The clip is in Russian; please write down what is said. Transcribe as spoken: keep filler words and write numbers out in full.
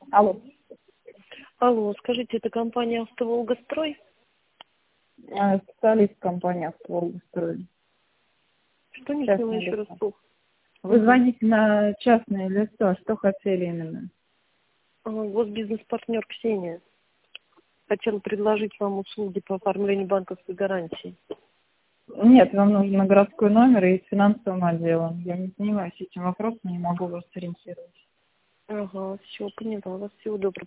Алло. Алло, скажите, это компания «АвтоВолгастрой»? А, Специалист компании «АвтоВолгастрой». Что не Частное поняла еще раз лицо. слух? Вы звоните на частное лицо. Что хотели именно? А, Госбизнес-партнер Ксения. Хотела предложить вам услуги по оформлению банковской гарантии. Нет, вам нужен городской номер и с финансовым отделом. Я не занимаюсь этим вопросом, не могу вас ориентировать. Ага, все, поняла вас. Всего доброго.